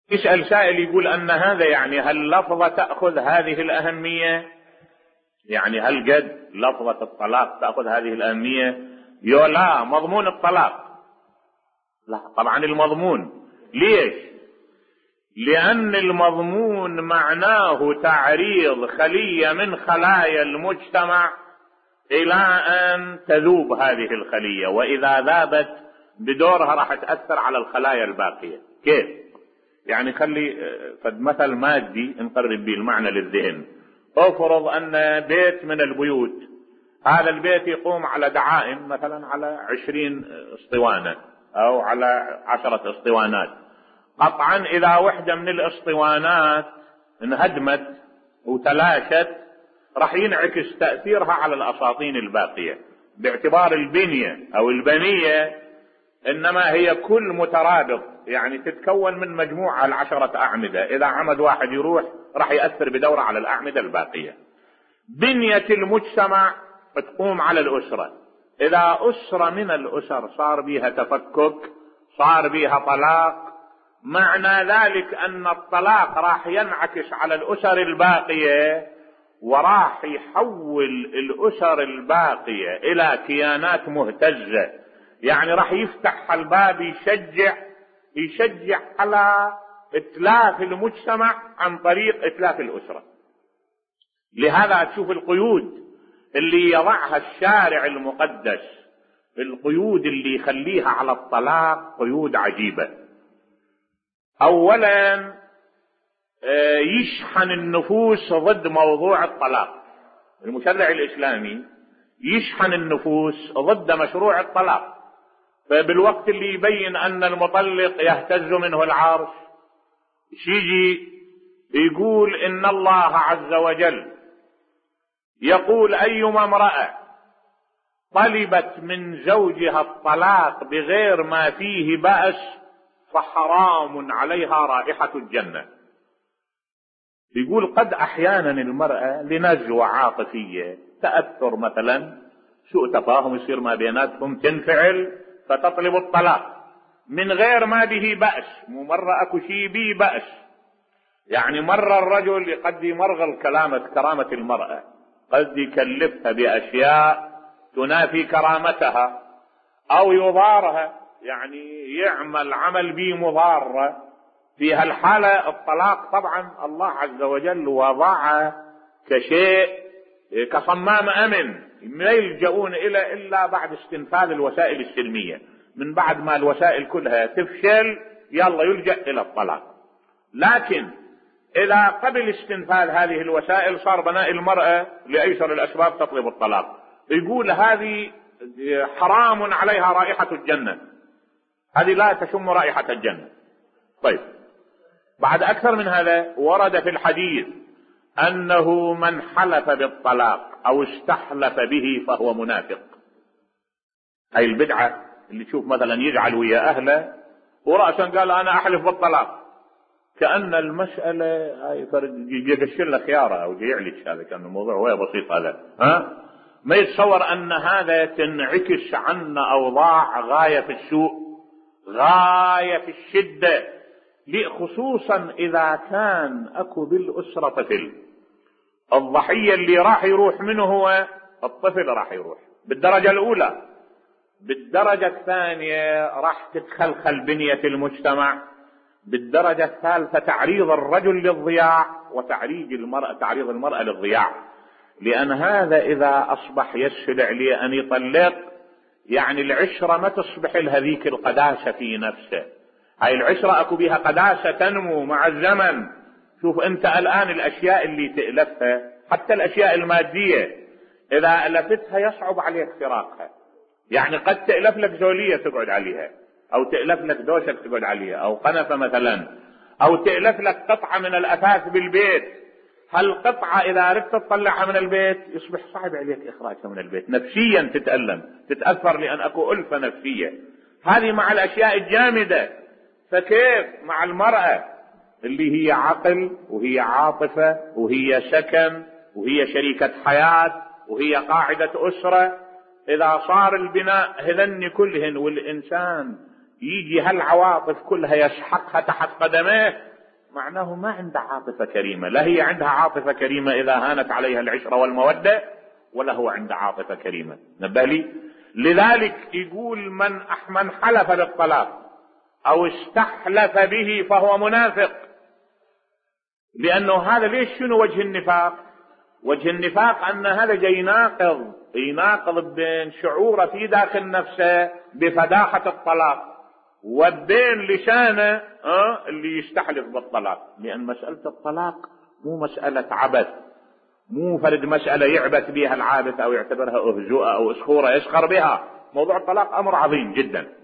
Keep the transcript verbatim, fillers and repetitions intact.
يسأل سائل يقول أن هذا يعني هل لفظة تأخذ هذه الأهمية؟ يعني هل قد لفظة الطلاق تأخذ هذه الأهمية؟ يو لا، مضمون الطلاق لا طبعا المضمون. ليش؟ لأن المضمون معناه تعريض خلية من خلايا المجتمع إلى أن تذوب هذه الخلية، وإذا ذابت بدورها راح تأثر على الخلايا الباقية. كيف؟ يعني خلي فد مثل مادي نقرب به المعنى للذهن. افرض أن بيت من البيوت، هذا البيت يقوم على دعائم مثلا على عشرين اسطوانة أو على عشرة اسطوانات. قطعا إذا وحدة من الاسطوانات انهدمت وتلاشت راح ينعكس تأثيرها على الأساطين الباقية، باعتبار البنية أو البنية إنما هي كل مترابط، يعني تتكون من مجموعة العشرة أعمدة، إذا عمد واحد يروح راح يأثر بدورة على الأعمدة الباقية. بنية المجتمع تقوم على الأسرة، إذا أسرة من الأسر صار بها تفكك، صار بها طلاق، معنى ذلك أن الطلاق راح ينعكس على الأسر الباقية، وراح يحول الأسر الباقية إلى كيانات مهتزة، يعني راح يفتح الباب يشجع يشجع على إتلاف المجتمع عن طريق إتلاف الأسرة. لهذا تشوف القيود اللي يضعها الشارع المقدس، القيود اللي يخليها على الطلاق قيود عجيبة. أولا يشحن النفوس ضد موضوع الطلاق، المشرع الإسلامي يشحن النفوس ضد مشروع الطلاق، فبالوقت اللي يبين أن المطلق يهتز منه العرش يجي يقول إن الله عز وجل يقول أيما امرأة طلبت من زوجها الطلاق بغير ما فيه بأس فحرام عليها رائحة الجنة. يقول قد أحيانا المرأة لنزوة عاطفية، تأثر مثلا، سوء تفاهم يصير ما بيناتهم، تنفعل فتطلب الطلاق من غير ما به بأس، مو مرة أكو شيء به بأس. يعني مرة الرجل قد يمرغل كلامة كرامة المرأة، قد يكلفها بأشياء تنافي كرامتها أو يضارها، يعني يعمل عمل به مضارة. في هالحالة الطلاق طبعا الله عز وجل وضع كشيء كصمام أمن ما يلجؤون إلى إلا بعد استنفاذ الوسائل السلمية، من بعد ما الوسائل كلها تفشل يلا يلجأ إلى الطلاق. لكن إذا قبل استنفاذ هذه الوسائل صار بناء المرأة لأيسر الأسباب تطلب الطلاق، يقول هذه حرام عليها رائحة الجنة، هذه لا تشم رائحة الجنة. طيب بعد أكثر من هذا ورد في الحديث أنه من حلف بالطلاق أو استحلف به فهو منافق. هاي البدعة اللي تشوف مثلا يجعل ويا أهله ورأسا قال أنا أحلف بالطلاق، كأن المسألة هاي فرد يقشل له خيارة أو يعلش، هذا كان الموضوع وهي بسيط هذا، ها ما يتصور أن هذا تنعكس عنا أوضاع غاية في السوء، غاية في الشدة، خصوصا إذا كان أكو بالأسرة طفل. الضحية اللي راح يروح منه هو الطفل، راح يروح بالدرجة الأولى. بالدرجة الثانية راح تتخلخل بنية المجتمع. بالدرجة الثالثة تعريض الرجل للضياع وتعريض المرأة تعريض المرأة للضياع، لأن هذا إذا أصبح يسهل عليه أن يطلق، يعني العشرة ما تصبح لهذيك القداسة في نفسه. هاي العشرة أكو بها قداسة تنمو مع الزمن. شوف أنت الآن الأشياء اللي تألفها، حتى الأشياء المادية إذا ألفتها يصعب عليك فراقها. يعني قد تألف لك زولية تقعد عليها، أو تألف لك دوشة تقعد عليها، أو قنفة مثلا، أو تألف لك قطعة من الأثاث بالبيت. هالقطعة إذا أردت تطلعها من البيت يصبح صعب عليك إخراجها من البيت، نفسيا تتألم تتأثر لأن أكو ألفة نفسية. هذه مع الأشياء الجامدة، فكيف مع المرأة اللي هي عقل وهي عاطفة وهي سكن وهي شريكة حياة وهي قاعدة أسرة؟ إذا صار البناء هذن كلهن والإنسان يجي هالعواطف كلها يسحقها تحت قدميه، معناه ما عنده عاطفة كريمة، لا هي عندها عاطفة كريمة إذا هانت عليها العشرة والمودة، ولا هو عنده عاطفة كريمة. نبه لي. لذلك يقول من من حلف بالطلاق أو استحلف به فهو منافق. لأنه هذا ليش؟ شنو وجه النفاق؟ وجه النفاق أن هذا جاي يناقض يناقض بين شعوره في داخل نفسه بفداحة الطلاق وبين لسانه أه اللي يستحلف بالطلاق. لأن مسألة الطلاق مو مسألة عبث، مو فرد مسألة يعبث بها العابث أو يعتبرها أهزوءة أو إسخورة يسخر بها. موضوع الطلاق أمر عظيم جدا.